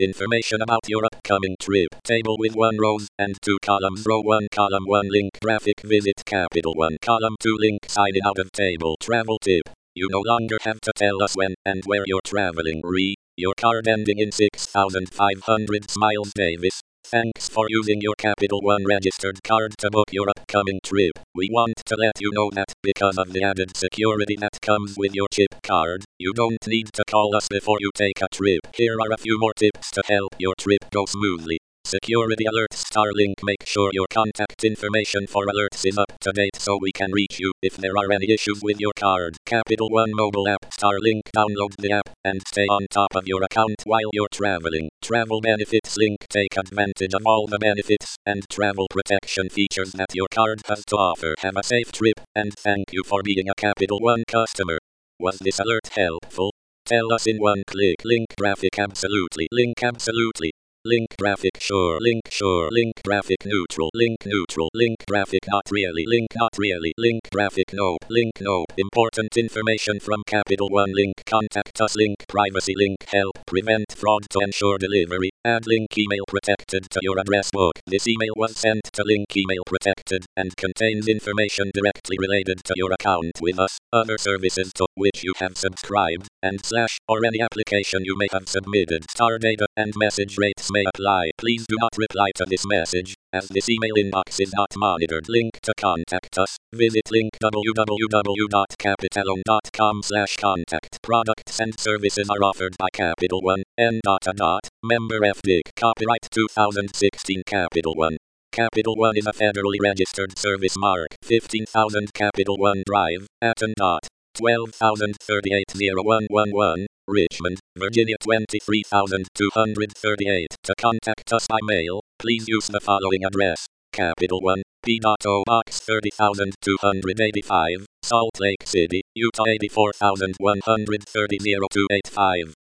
Information about your upcoming trip. Table with 1 rows and 2 columns. Row 1 column 1 link graphic visit Capital One. Column 2 link signing out of table. Travel tip. You no longer have to tell us when and where you're traveling. Your card ending in 6500 Smiles Davis. Thanks for using your Capital One registered card to book your upcoming trip. We want to let you know that because of the added security that comes with your chip card, you don't need to call us before you take a trip. Here are a few more tips to help your trip go smoothly. Security alerts. Starlink. Make sure your contact information for alerts is up to date so we can reach you if there are any issues with your card. Capital One mobile app. Starlink. Download the app and stay on top of your account while you're traveling. Travel benefits link. Take advantage of all the benefits and travel protection features that your card has to offer. Have a safe trip and thank you for being a Capital One customer. Was this alert helpful? Tell us in one click. Link graphic absolutely. Link absolutely. Link graphic sure. Link sure. Link graphic neutral. Link neutral. Link graphic not really. Link not really. Link graphic no. Link no. Important information from Capital One. Link contact us. Link privacy. Link help prevent fraud to ensure delivery. Add link email protected to your address book. This email was sent to link email protected and contains information directly related to your account with us, other services to which you have subscribed, and / or any application you may have submitted. Star data and message rates may apply. Please do not reply to this message, as this email inbox is not monitored. Link to contact us. Visit link www.capitalone.com/contact. Products and services are offered by Capital One. Member FDIC. Copyright 2016 Capital One. Capital One is a federally registered service mark. 15,000 Capital One Drive, Atten. 12,038-0111, Richmond, Virginia 23,238. To contact us by mail, please use the following address. Capital One, P.O. Box 30,285, Salt Lake City, Utah 84,130-0285.